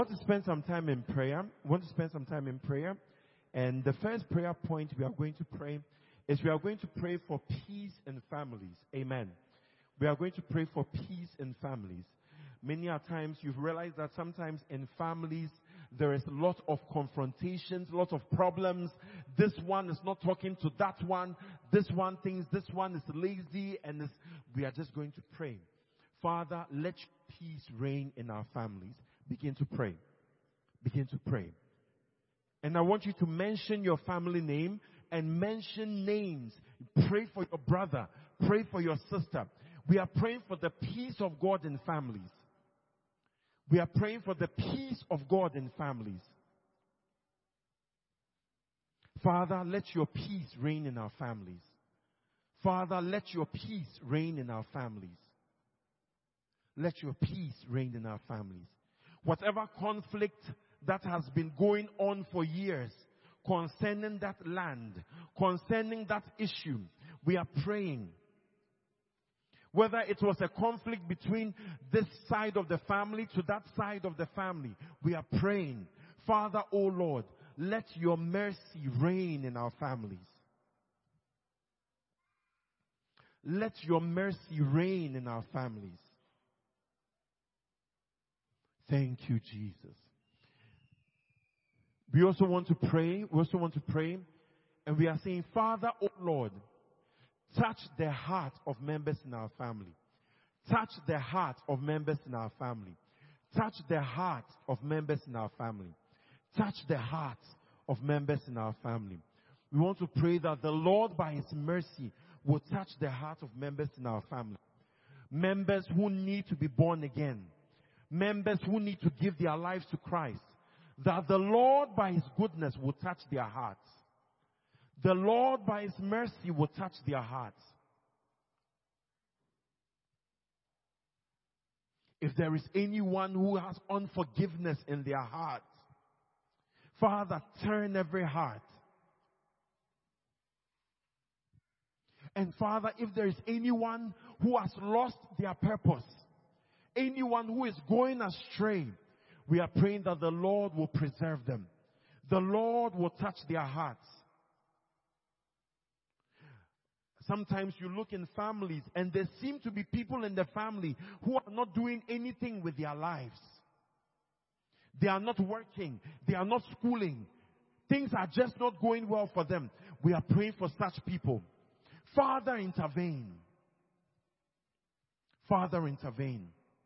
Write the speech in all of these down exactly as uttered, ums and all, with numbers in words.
want to spend some time in prayer. We want to spend some time in prayer. And the first prayer point we are going to pray is we are going to pray for peace in families. Amen. We are going to pray for peace in families. Many a times you've realized that sometimes in families there is a lot of confrontations, a lot of problems. This one is not talking to that one. This one thinks this one is lazy, and is, we are just going to pray. Father, let peace reign in our families. Begin to pray. Begin to pray. And I want you to mention your family name and mention names. Pray for your brother. Pray for your sister. We are praying for the peace of God in families. We are praying for the peace of God in families. Father, let your peace reign in our families. Father, let your peace reign in our families. Let your peace reign in our families. Whatever conflict that has been going on for years concerning that land, concerning that issue, we are praying. Whether it was a conflict between this side of the family to that side of the family, we are praying. Father, O Lord, let your mercy reign in our families. Let your mercy reign in our families. Thank you, Jesus. We also want to pray. We also want to pray. And we are saying, Father, O Lord, touch the heart of members in our family. Touch the heart of members in our family. Touch the heart of members in our family. Touch the heart of members in our family. We want to pray that the Lord, by His mercy, will touch the heart of members in our family. Members who need to be born again. Members who need to give their lives to Christ. That the Lord, by His goodness, will touch their hearts. The Lord, by His mercy, will touch their hearts. If there is anyone who has unforgiveness in their hearts, Father, turn every heart. And Father, if there is anyone who has lost their purpose, anyone who is going astray, we are praying that the Lord will preserve them. The Lord will touch their hearts. Sometimes you look in families and there seem to be people in the family who are not doing anything with their lives. They are not working. They are not schooling. Things are just not going well for them. We are praying for such people. Father, intervene. Father, intervene.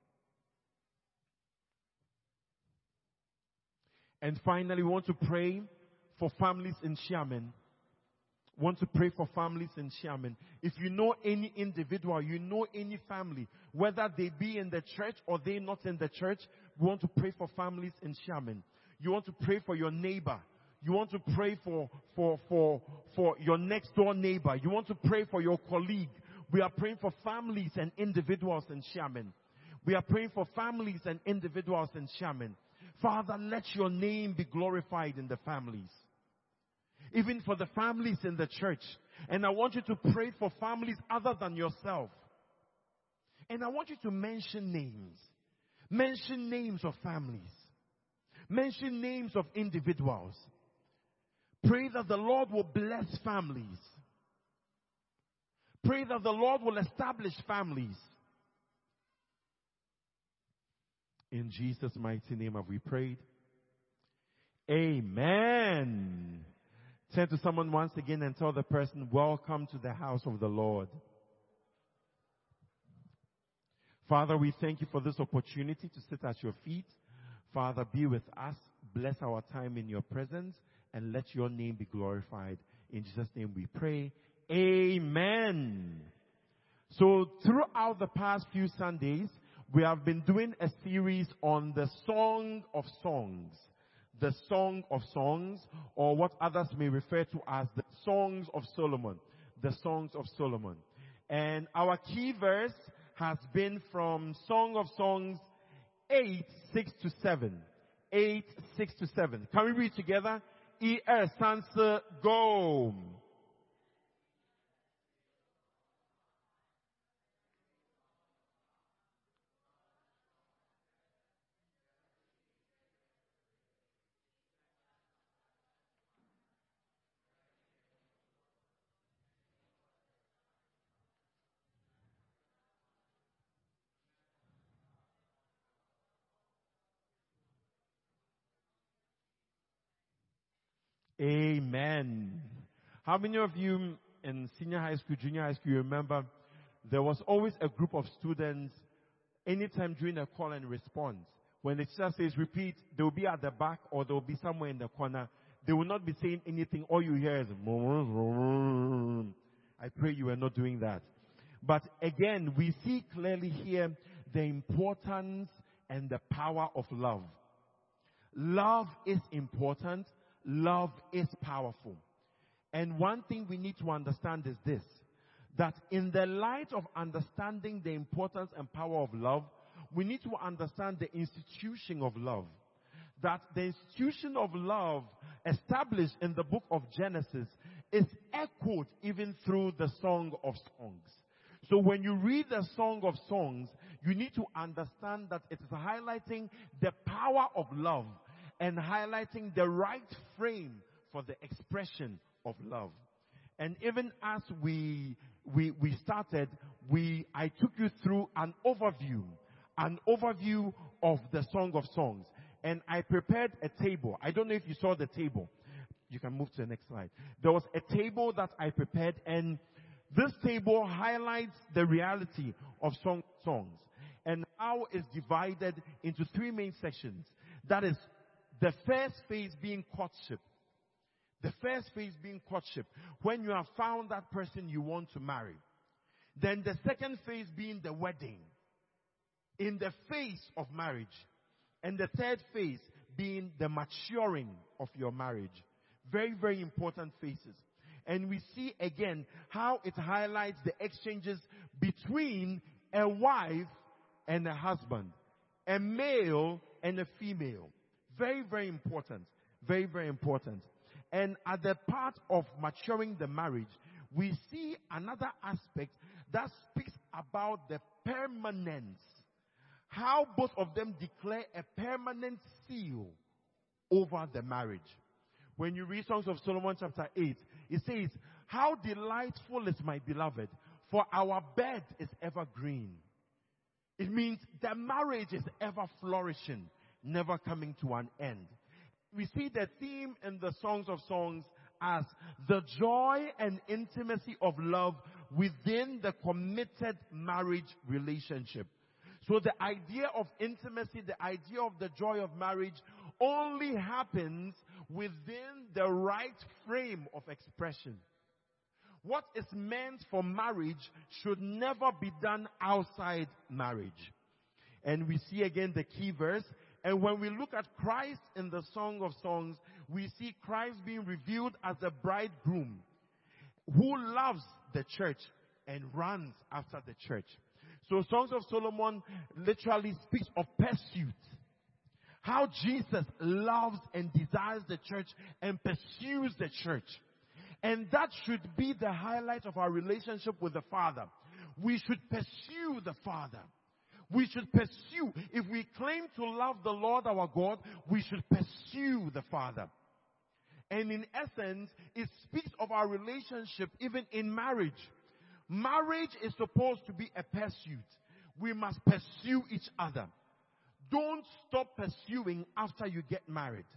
And finally, we want to pray for families in Xiamen. Want to pray for families in Xiamen. If you know any individual, you know any family, whether they be in the church or they not in the church, we want to pray for families in Xiamen. You want to pray for your neighbor. You want to pray for, for, for, for your next door neighbor. You want to pray for your colleague. We are praying for families and individuals in Xiamen. We are praying for families and individuals in Xiamen. Father, let your name be glorified in the families. Even for the families in the church. And I want you to pray for families other than yourself. And I want you to mention names. Mention names of families. Mention names of individuals. Pray that the Lord will bless families. Pray that the Lord will establish families. In Jesus' mighty name have we prayed. Amen. Turn to someone once again and tell the person, welcome to the house of the Lord. Father, we thank you for this opportunity to sit at your feet. Father, be with us. Bless our time in your presence and let your name be glorified. In Jesus' name we pray. Amen. So throughout the past few Sundays, we have been doing a series on the Song of Songs. The Song of Songs, or what others may refer to as the Songs of Solomon. The Songs of Solomon. And our key verse has been from Song of Songs eight, six to seven. eight, six to seven. Can we read together? E S answer, go. Amen. How many of you in senior high school, junior high school, you remember there was always a group of students anytime during a call and response. When the teacher says repeat, they will be at the back or they will be somewhere in the corner. They will not be saying anything. All you hear is, I pray you are not doing that. But again, we see clearly here the importance and the power of love. Love is important. Love is powerful. And one thing we need to understand is this, that in the light of understanding the importance and power of love, we need to understand the institution of love. That the institution of love established in the book of Genesis is echoed even through the Song of Songs. So when you read the Song of Songs, you need to understand that it is highlighting the power of love and highlighting the right frame for the expression of love. And even as we we we started, we I took you through an overview, an overview of the Song of Songs. And I prepared a table. I don't know if you saw the table. You can move to the next slide. There was a table that I prepared, and this table highlights the reality of song, songs and how it's divided into three main sections. That is, the first phase being courtship. The first phase being courtship, when you have found that person you want to marry. Then the second phase being the wedding, in the phase of marriage. And the third phase being the maturing of your marriage. Very, very important phases. And we see again how it highlights the exchanges between a wife and a husband, a male and a female. Very, very important. Very, very important. And at the part of maturing the marriage, we see another aspect that speaks about the permanence. How both of them declare a permanent seal over the marriage. When you read Songs of Solomon chapter eight, it says, how delightful is my beloved, for our bed is ever green. It means the marriage is ever flourishing, never coming to an end. We see the theme in the Songs of Songs as the joy and intimacy of love within the committed marriage relationship. So the idea of intimacy, the idea of the joy of marriage only happens within the right frame of expression. What is meant for marriage should never be done outside marriage. And we see again the key verse. And when we look at Christ in the Song of Songs, we see Christ being revealed as the bridegroom who loves the church and runs after the church. So Songs of Solomon literally speaks of pursuit. How Jesus loves and desires the church and pursues the church. And that should be the highlight of our relationship with the Father. We should pursue the Father. We should pursue. If we claim to love the Lord our God, we should pursue the Father. And in essence, it speaks of our relationship even in marriage. Marriage is supposed to be a pursuit. We must pursue each other. Don't stop pursuing after you get married.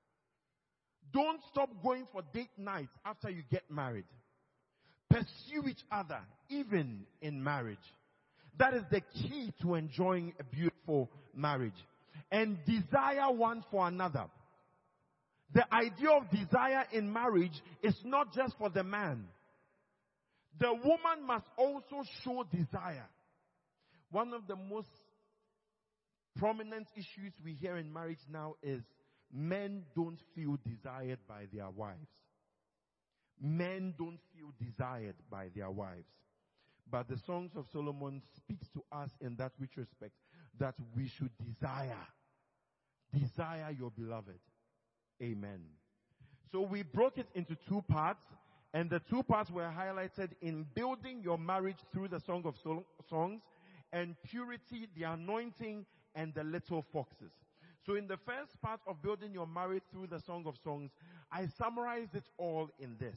Don't stop going for date nights after you get married. Pursue each other, even in marriage. That is the key to enjoying a beautiful marriage. And desire one for another. The idea of desire in marriage is not just for the man. The woman must also show desire. One of the most prominent issues we hear in marriage now is men don't feel desired by their wives. Men don't feel desired by their wives. But the Songs of Solomon speaks to us in that which respect, that we should desire. Desire your beloved. Amen. So we broke it into two parts. And the two parts were highlighted in building your marriage through the Song of Songs, and purity, the anointing, and the little foxes. So in the first part of building your marriage through the Song of Songs, I summarized it all in this.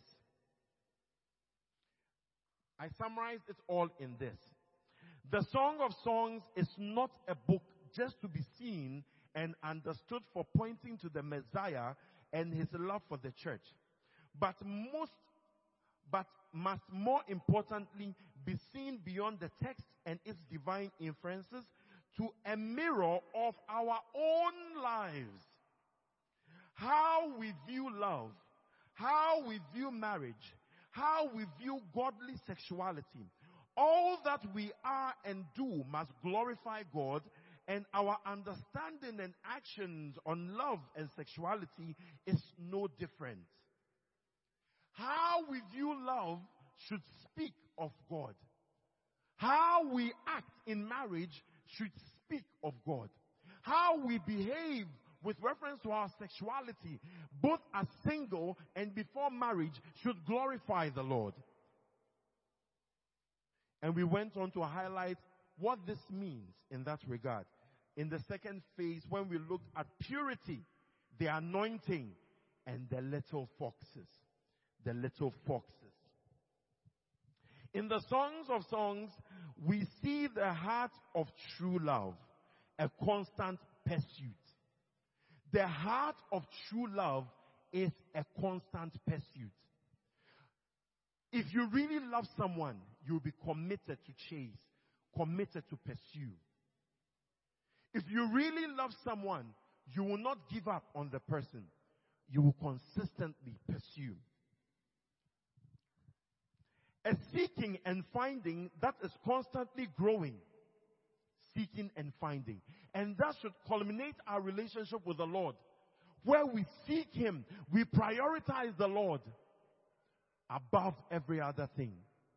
I summarized it all in this. The Song of Songs is not a book just to be seen and understood for pointing to the Messiah and his love for the church. But most, but must more importantly be seen beyond the text and its divine inferences to a mirror of our own lives. How we view love, how we view marriage, how we view godly sexuality. All that we are and do must glorify God, and our understanding and actions on love and sexuality is no different. How we view love should speak of God. How we act in marriage should speak of God. How we behave with reference to our sexuality, both as single and before marriage, should glorify the Lord. And we went on to highlight what this means in that regard. In the second phase, when we looked at purity, the anointing, and the little foxes. The little foxes. In the Songs of Songs, we see the heart of true love, a constant pursuit. The heart of true love is a constant pursuit. If you really love someone, you'll be committed to chase, committed to pursue. If you really love someone, you will not give up on the person. You will consistently pursue. A seeking and finding that is constantly growing. Seeking and finding. And that should culminate our relationship with the Lord. Where we seek Him, we prioritize the Lord above every other thing.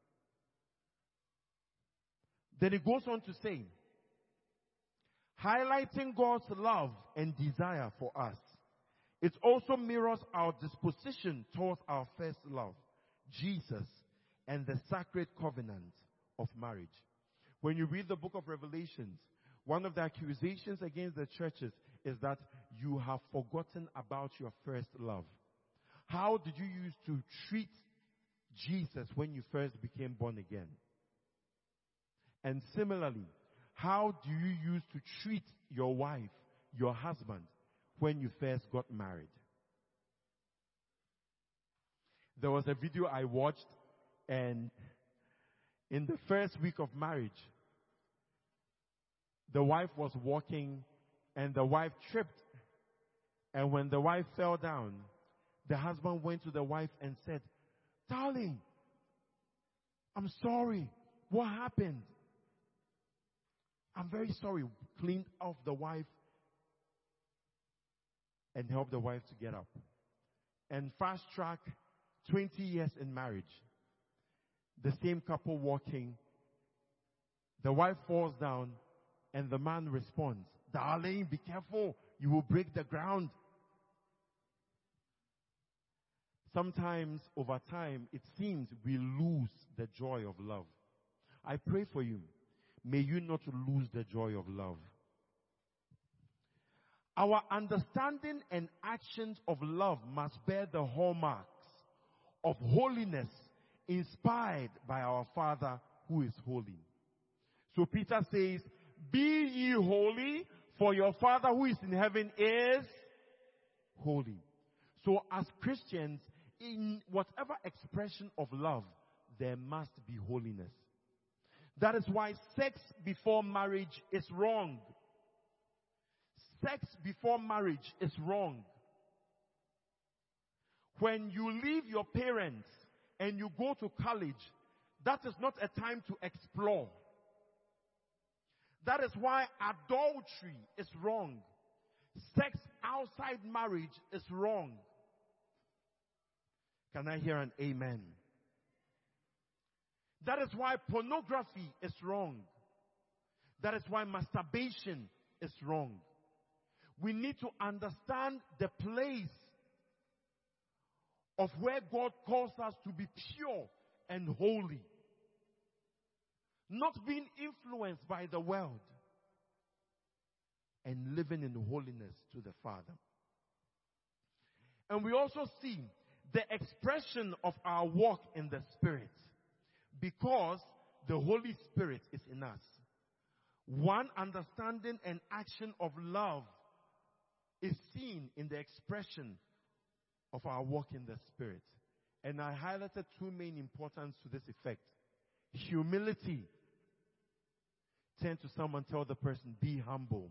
Then it goes on to say, highlighting God's love and desire for us. It also mirrors our disposition towards our first love, Jesus, and the sacred covenant of marriage. When you read the book of Revelations, one of the accusations against the churches is that you have forgotten about your first love. How did you used to treat Jesus when you first became born again? And similarly, how do you used to treat your wife, your husband, when you first got married? There was a video I watched, and in the first week of marriage, the wife was walking and the wife tripped. And when the wife fell down, the husband went to the wife and said, "Darling, I'm sorry. What happened?" "I'm very sorry." Cleaned off the wife and helped the wife to get up. And fast track, twenty years in marriage. The same couple walking. The wife falls down and the man responds, "Darling, be careful. You will break the ground." Sometimes over time, it seems we lose the joy of love. I pray for you. May you not lose the joy of love. Our understanding and actions of love must bear the hallmarks of holiness inspired by our Father who is holy. So Peter says, "Be ye holy, for your Father who is in heaven is holy." So as Christians, in whatever expression of love, there must be holiness. That is why sex before marriage is wrong. Sex before marriage is wrong. When you leave your parents and you go to college, that is not a time to explore. That is why adultery is wrong. Sex outside marriage is wrong. Can I hear an amen? That is why pornography is wrong. That is why masturbation is wrong. We need to understand the place of where God calls us to be pure and holy. Not being influenced by the world. And living in holiness to the Father. And we also see the expression of our walk in the Spirit. Because the Holy Spirit is in us. One understanding and action of love is seen in the expression of our walk in the Spirit. And I highlighted two main importance to this effect. Humility. Turn to someone, tell the person, be humble.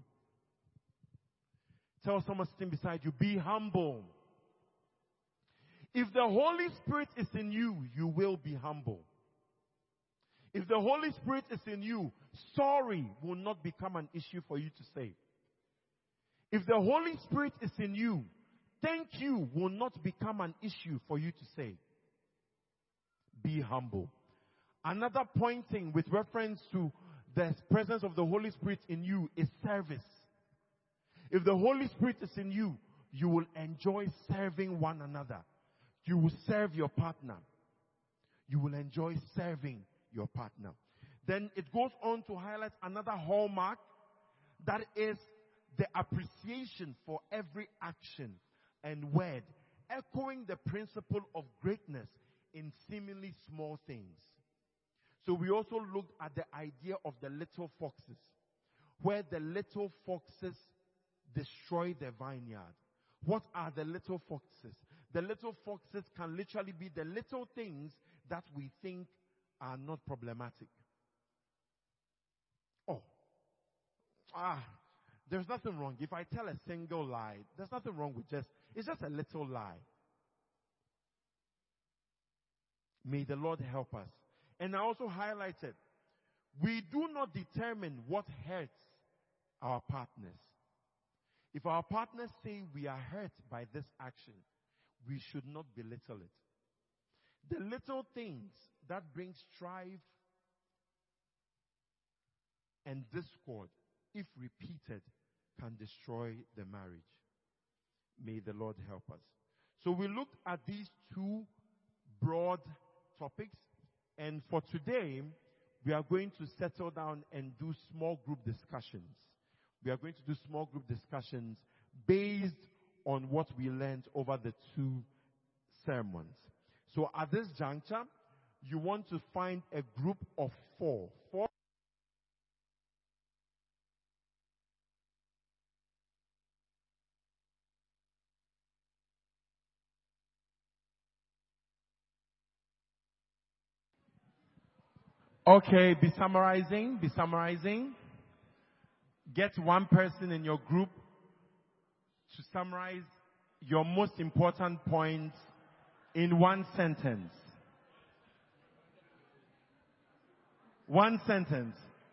Tell someone sitting beside you, be humble. If the Holy Spirit is in you, you will be humble. If the Holy Spirit is in you, sorry will not become an issue for you to say. If the Holy Spirit is in you, thank you will not become an issue for you to say. Be humble. Another pointing with reference to the presence of the Holy Spirit in you is service. If the Holy Spirit is in you, you will enjoy serving one another. You will serve your partner. You will enjoy serving your partner. Then it goes on to highlight another hallmark, that is the appreciation for every action and word, echoing the principle of greatness in seemingly small things. So we also looked at the idea of the little foxes, where the little foxes destroy the vineyard. What are the little foxes? The little foxes can literally be the little things that we think are not problematic. Oh, ah, there's nothing wrong. If I tell a single lie, there's nothing wrong with just, it's just a little lie. May the Lord help us. And I also highlighted, we do not determine what hurts our partners. If our partners say we are hurt by this action, we should not belittle it. The little things that bring strife and discord, if repeated, can destroy the marriage. May the Lord help us. So we looked at these two broad topics, and for today, we are going to settle down and do small group discussions. We are going to do small group discussions based on what we learned over the two sermons. So at this juncture, you want to find a group of four. Four. Okay, be summarizing, be summarizing. Get one person in your group to summarize your most important points in one sentence. One sentence.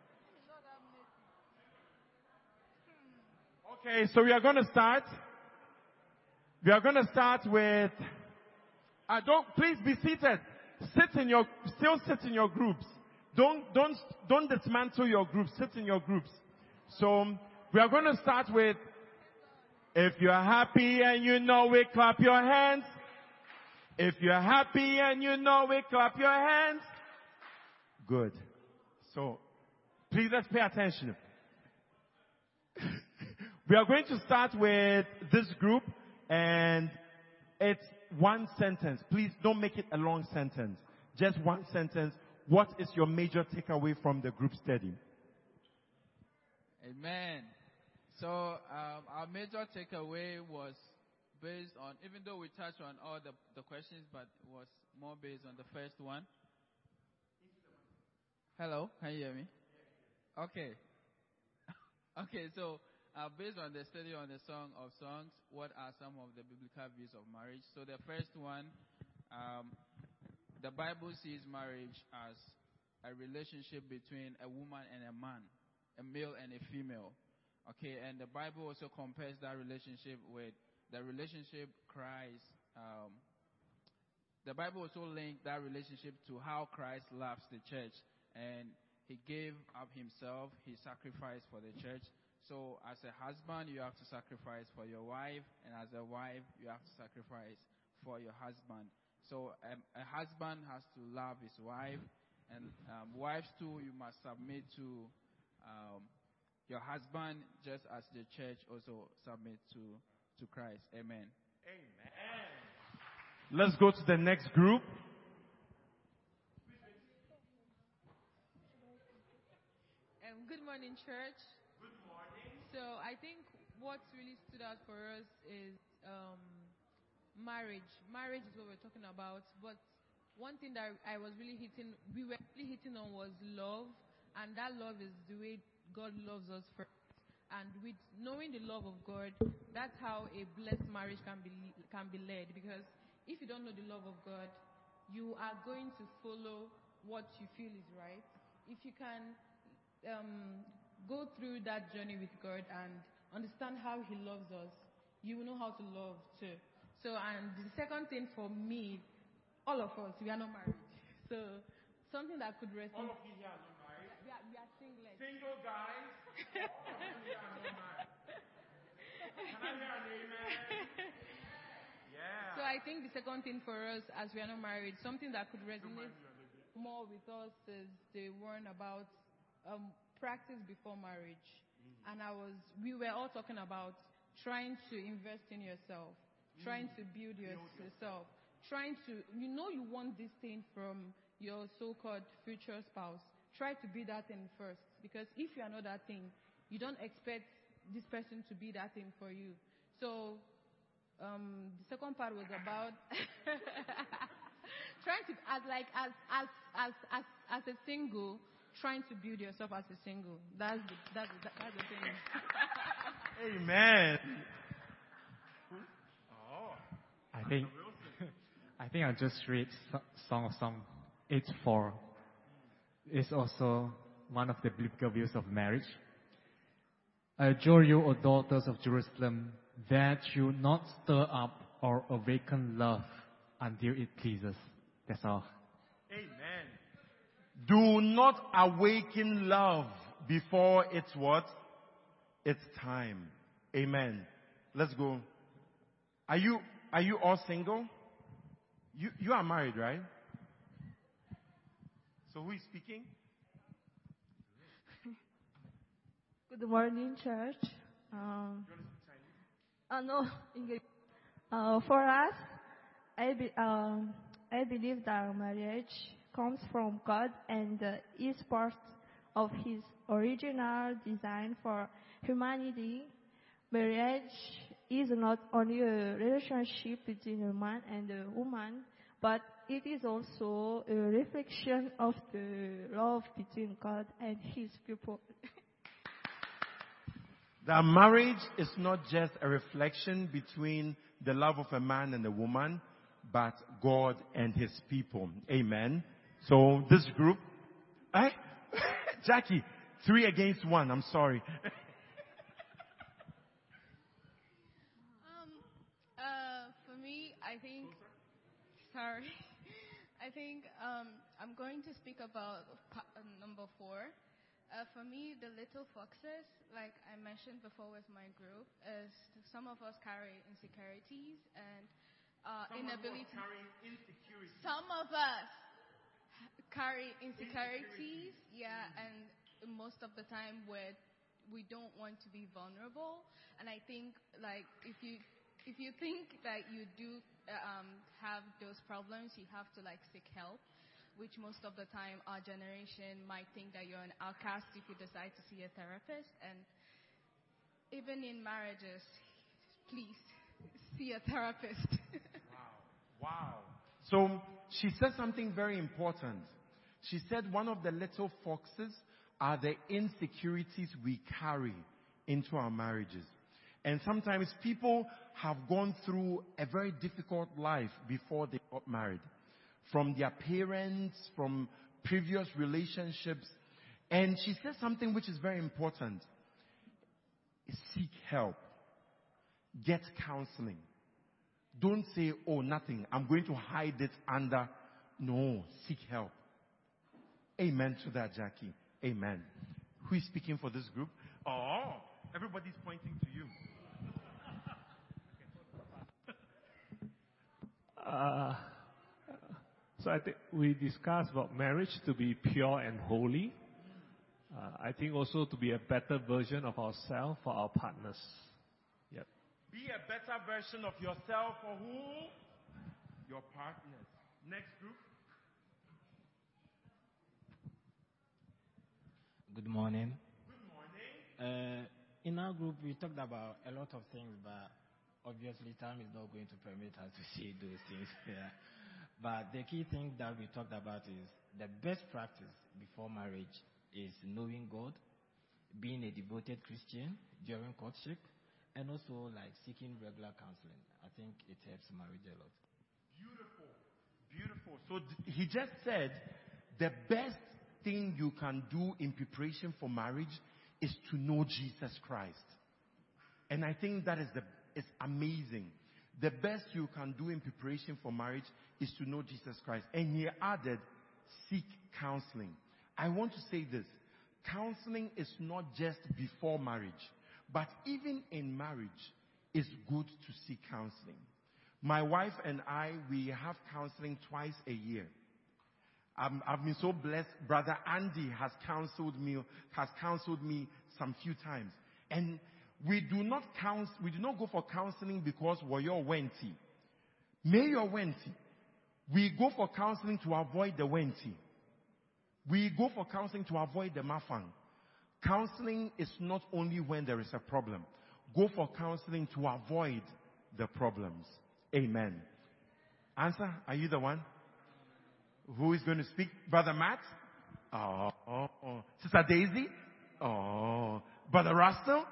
Okay, so we are going to start. We are going to start with, uh, don't, please be seated. Sit in your, still sit in your groups. Don't, don't, don't dismantle your groups. Sit in your groups. So, we are going to start with, if you're happy and you know it, clap your hands. If you're happy and you know it, clap your hands. Good. So, please let's pay attention. We are going to start with this group, and it's one sentence. Please don't make it a long sentence. Just one sentence. What is your major takeaway from the group study? Amen. So um, our major takeaway was based on, even though we touched on all the, the questions, but it was more based on the first one. Hello, can you hear me? Okay. Okay, so uh, based on the study on the Song of Songs, what are some of the biblical views of marriage? So the first one, um, the Bible sees marriage as a relationship between a woman and a man, a male and a female. Okay, and the Bible also compares that relationship with the relationship Christ. Um, the Bible also linked that relationship to how Christ loves the church, and he gave up himself, he sacrificed for the church. So as a husband, you have to sacrifice for your wife, and as a wife, you have to sacrifice for your husband. So um, a husband has to love his wife, and um, wives too, you must submit to um, your husband, just as the church also submit to, to Christ. Amen. Amen. Let's go to the next group. Um, good morning, church. Good morning. So I think what really stood out for us is um, marriage. Marriage is what we're talking about. But one thing that I was really hitting, we were really hitting on was love. And that love is the way God loves us first. And with knowing the love of God, that's how a blessed marriage can be can be led. Because if you don't know the love of God, you are going to follow what you feel is right. If you can um, go through that journey with God and understand how He loves us, you will know how to love too. So, and the second thing for me, all of us, we are not married. So, something that could resonate. All of you here are not married? We are, we are single. Single guys? All of you here are not married. Can I hear an amen? Yeah. So, I think the second thing for us, as we are not married, something that could resonate more with us is the one about um, practice before marriage. Mm-hmm. And I was, we were all talking about trying to invest in yourself, mm-hmm. trying to build your, yourself, trying to, you know, you want this thing from your so-called future spouse. Try to be that thing first, because if you are not that thing, you don't expect this person to be that thing for you. So um, the second part was about trying to, as like as as as as as a single, trying to build yourself as a single. That's the, that's the, that's the thing. Amen. Oh, I think I think I'll just read Song of Song eight four. It's also one of the biblical views of marriage. I adjure you, O daughters of Jerusalem, that you not stir up or awaken love until it pleases. That's all. Amen. Do not awaken love before it's what? It's time. Amen. Let's go. Are you are you all single? You you are married, right? So who is speaking? Good morning, church. Um, uh, no, English. Uh, for us, I be, um, I believe that marriage comes from God and uh, is part of His original design for humanity. Marriage is not only a relationship between a man and a woman, but it is also a reflection of the love between God and His people. That marriage is not just a reflection between the love of a man and a woman, but God and His people. Amen. So this group, eh? Jackie, three against one. I'm sorry. um, uh, for me, I think. Sorry. I think um, I'm going to speak about pa- uh, number four. Uh, for me, the little foxes, like I mentioned before with my group, is some of us carry insecurities and uh, inability. Insecurity. Some of us carry insecurities, yeah, and most of the time where we don't want to be vulnerable. And I think, like, if you if you think that you do um, have those problems, you have to like seek help. Which most of the time our generation might think that you're an outcast if you decide to see a therapist. And even in marriages, please see a therapist. Wow. Wow. So she said something very important. She said one of the little foxes are the insecurities we carry into our marriages. And sometimes people have gone through a very difficult life before they got married. From their parents, from previous relationships. And she said something which is very important. Seek help. Get counseling. Don't say, oh, nothing. I'm going to hide it under. No, seek help. Amen to that, Jackie. Amen. Who is speaking for this group? Oh, everybody's pointing to you. Uh... So I think we discussed about marriage to be pure and holy. Uh, I think also to be a better version of ourselves for our partners. Yep. Be a better version of yourself for who? Your partners. Next group. Good morning. Good morning. Uh, in our group, we talked about a lot of things, but obviously time is not going to permit us to see those things. Yeah. But the key thing that we talked about is the best practice before marriage is knowing God, being a devoted Christian during courtship, and also like seeking regular counseling. I think it helps marriage a lot. Beautiful. Beautiful. So d- he just said the best thing you can do in preparation for marriage is to know Jesus Christ. And I think that is the is amazing. The best you can do in preparation for marriage is to know Jesus Christ. And he added, seek counseling. I want to say this. Counseling is not just before marriage, but even in marriage, it's good to seek counseling. My wife and I, we have counseling twice a year. I'm, I've been so blessed. Brother Andy has counseled me, has counseled me some few times. And we do not counsel, we do not go for counseling because we're your wenti. May your wenti. We go for counseling to avoid the wenti. We go for counseling to avoid the mafang. Counseling is not only when there is a problem. Go for counseling to avoid the problems. Amen. Answer, are you the one? Who is going to speak? Brother Matt? Oh, oh, oh. Sister Daisy? Oh. Brother Russell?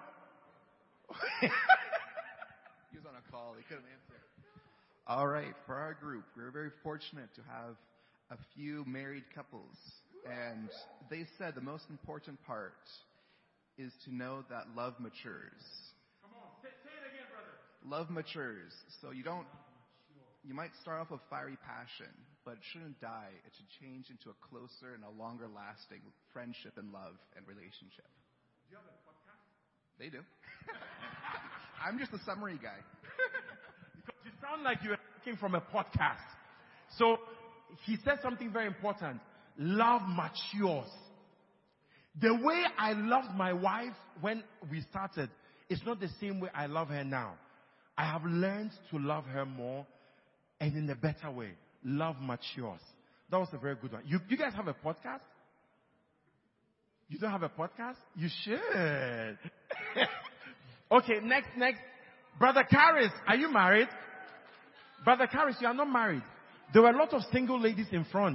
He was on a call. He couldn't answer. All right. For our group, we're very fortunate to have a few married couples. And they said the most important part is to know that love matures. Come on. Say, say it again, brother. Love matures. So you don't, you might start off with fiery passion, but it shouldn't die. It should change into a closer and a longer lasting friendship and love and relationship. Do you have a podcast? They do. I'm just a summary guy. Because you sound like you're speaking from a podcast. So he said something very important. Love matures. The way I loved my wife when we started is not the same way I love her now. I have learned to love her more and in a better way. Love matures. That was a very good one. You, you guys have a podcast? You don't have a podcast? You should. Okay, next, next. Brother Karis, are you married? Brother Karis, you are not married. There were a lot of single ladies in front.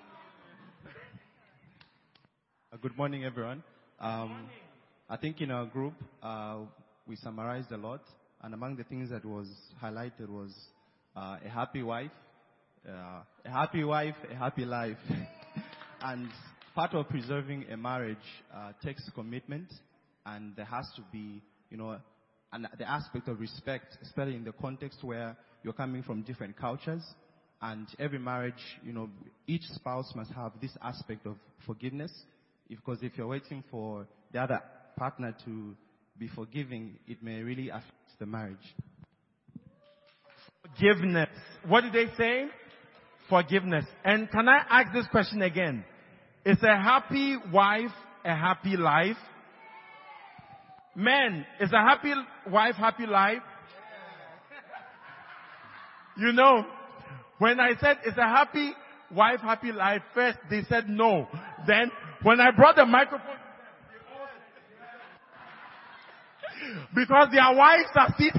Uh, good morning, everyone. Um, I think in our group, uh, we summarized a lot. And among the things that was highlighted was uh, a happy wife, uh, a happy wife, a happy life. And part of preserving a marriage uh, takes commitment, and there has to be, you know, an, the aspect of respect, especially in the context where you're coming from different cultures. And every marriage, you know, each spouse must have this aspect of forgiveness. Because if you're waiting for the other partner to be forgiving, it may really affect the marriage. Forgiveness. What did they say? Forgiveness. And can I ask this question again? Is a happy wife a happy life? Men, is a happy wife happy life? You know, when I said is a happy wife happy life, first they said no. Then when I brought the microphone, because their wives are seated.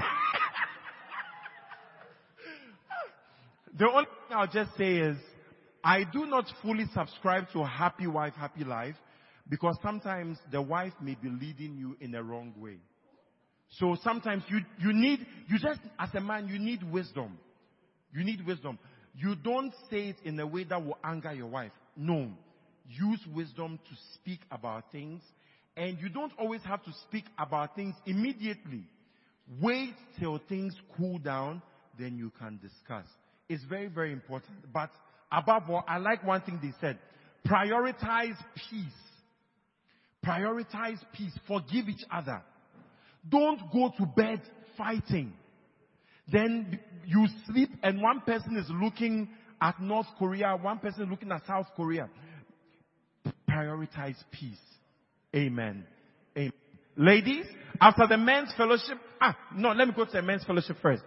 The only thing I'll just say is, I do not fully subscribe to a happy wife, happy life, because sometimes the wife may be leading you in a wrong way. So sometimes you, you need, you just, as a man, you need wisdom. You need wisdom. You don't say it in a way that will anger your wife. No. Use wisdom to speak about things. And you don't always have to speak about things immediately. Wait till things cool down, then you can discuss. It's very, very important. But above all, I like one thing they said. Prioritize peace. Prioritize peace. Forgive each other. Don't go to bed fighting. Then you sleep and one person is looking at North Korea, one person is looking at South Korea. Prioritize peace. Amen. Amen. Ladies, after the men's fellowship, ah, no, let me go to the men's fellowship first.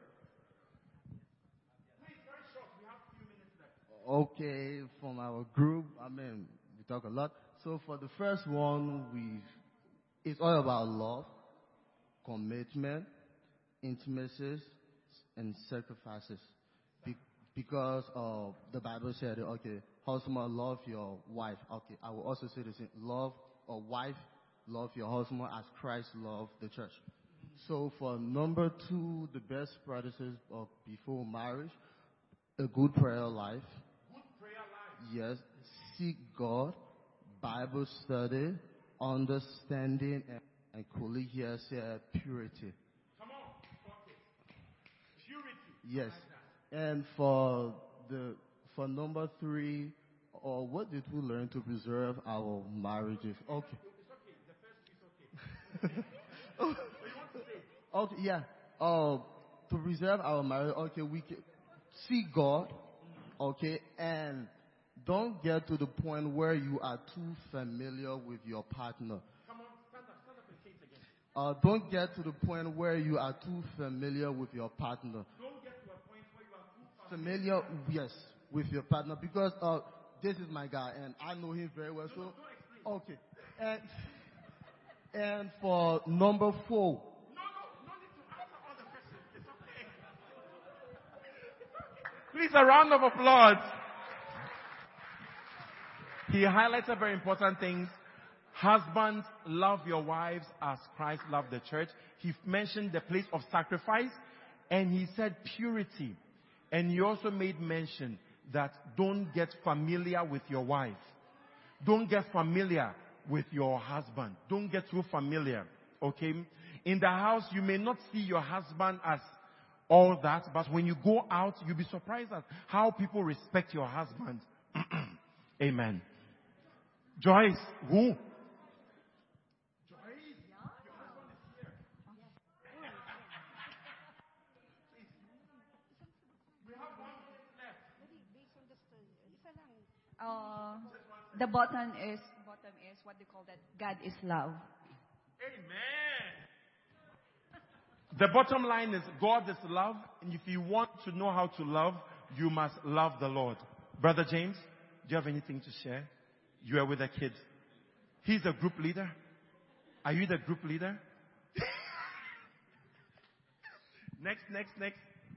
Okay, from our group, I mean, we talk a lot. So for the first one, we, it's all about love, commitment, intimacies and sacrifices. Be- because uh, the Bible said, okay, husband, love your wife. Okay, I will also say the same. Love a wife, love your husband as Christ loved the church. So for number two, the best practices of before marriage, a good prayer life. Good prayer life. Yes, seek God, Bible study, understanding, and, and colleague here said purity. Come on, okay. Purity. Yes, and for the for number three, or what did we learn to preserve our marriages? Okay. It's okay. The first piece, okay. Okay, yeah. Uh, to preserve our marriage, okay, we can see God, okay, and don't get to the point where you are too familiar with your partner. Come on, stand up, stand up and say it again. Uh, don't get to the point where you are too familiar with your partner. Don't get to a point where you are too familiar. Familiar, yes, with your partner, because uh, this is my guy, and I know him very well. So, okay, and and for number four. Please, a round of applause. He highlighted very important things. Husbands, love your wives as Christ loved the church. He mentioned the place of sacrifice, and he said purity. And he also made mention that don't get familiar with your wife. Don't get familiar with your husband. Don't get too familiar. Okay? In the house, you may not see your husband as all that, but when you go out, you'll be surprised at how people respect your husband. Amen. Joyce, who? Uh, the bottom is bottom is what they call that. God is love. Amen. The bottom line is God is love, and if you want to know how to love, you must love the Lord. Brother James, do you have anything to share? You are with a kid. He's a group leader. Are you the group leader? Next, next, next.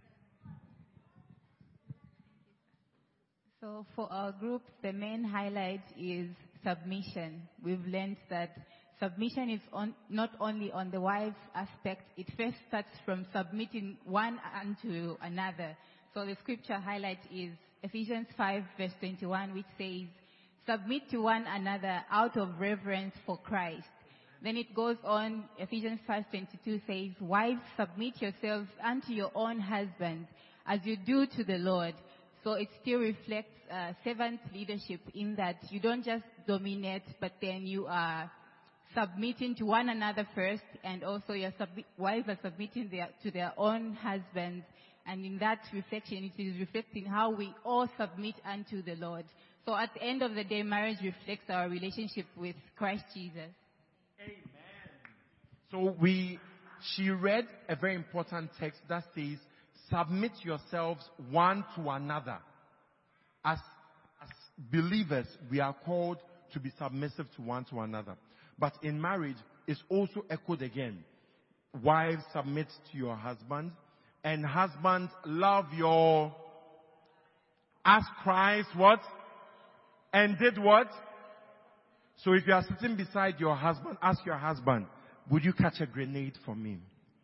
So for our group, the main highlight is submission. We've learned that submission is on, not only on the wife's aspect. It first starts from submitting one unto another. So the scripture highlight is Ephesians five verse twenty-one, which says, submit to one another out of reverence for Christ. Then it goes on, Ephesians five twenty-two says, wives, submit yourselves unto your own husbands as you do to the Lord. So it still reflects uh, servant leadership in that you don't just dominate, but then you are submitting to one another first, and also your sub- wives are submitting their, to their own husbands. And in that reflection, it is reflecting how we all submit unto the Lord. So at the end of the day, marriage reflects our relationship with Christ Jesus. Amen. So we, she read a very important text that says, submit yourselves one to another. As, as believers, we are called to be submissive to one to another. But in marriage, it's also echoed again. Wives, submit to your husband. And husbands, love your... Ask Christ what? And did what? So if you are sitting beside your husband, ask your husband, would you catch a grenade for me?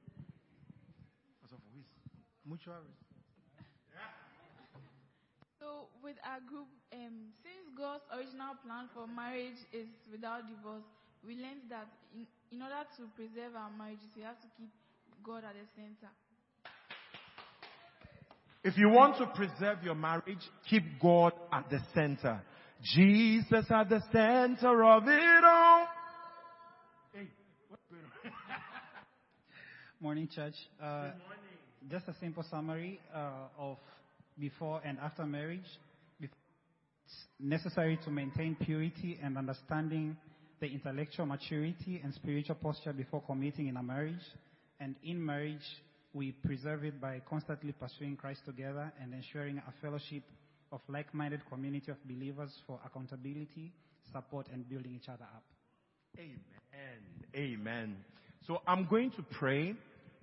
So with our group, um, since God's original plan for marriage is without divorce, we learned that in, in order to preserve our marriages, we have to keep God at the center. If you want to preserve your marriage, keep God at the center. Jesus at the center of it all. Hey, what's going on? Morning, church. Uh, just a simple summary uh, of before and after marriage. It's necessary to maintain purity and understanding the intellectual maturity and spiritual posture before committing in a marriage. And in marriage, we preserve it by constantly pursuing Christ together and ensuring a fellowship of like-minded community of believers for accountability, support, and building each other up. Amen. Amen. So I'm going to pray,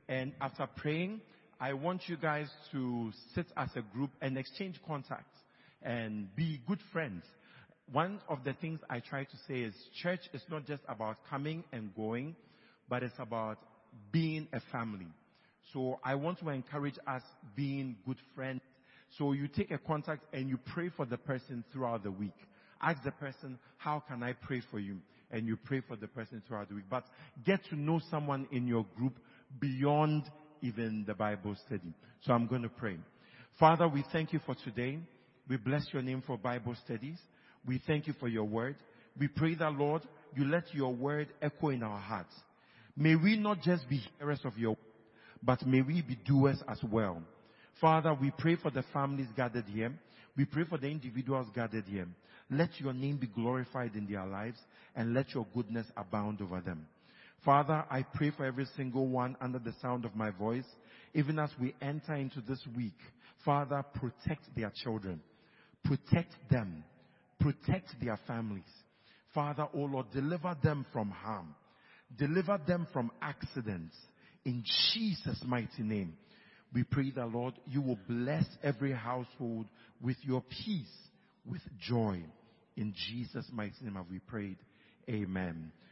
And after praying, I want you guys to sit as a group and exchange contacts and be good friends. One of the things I try to say is church is not just about coming and going, but it's about being a family. So I want to encourage us being good friends. So you take a contact and you pray for the person throughout the week. Ask the person, how can I pray for you? And you pray for the person throughout the week. But get to know someone in your group beyond even the Bible study. So I'm going to pray. Father, we thank you for today. We bless your name for Bible studies. We thank you for your word. We pray that, Lord, you let your word echo in our hearts. May we not just be hearers of your word, but may we be doers as well. Father, we pray for the families gathered here. We pray for the individuals gathered here. Let your name be glorified in their lives and let your goodness abound over them. Father, I pray for every single one under the sound of my voice. Even as we enter into this week, Father, protect their children. Protect them. Protect their families. Father, oh Lord, deliver them from harm. Deliver them from accidents. In Jesus' mighty name, we pray that, Lord, you will bless every household with your peace, with joy. In Jesus' mighty name have we prayed. Amen.